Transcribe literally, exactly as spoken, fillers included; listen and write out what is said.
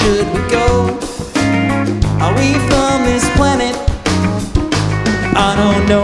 should we go? Are we from this planet? I don't know.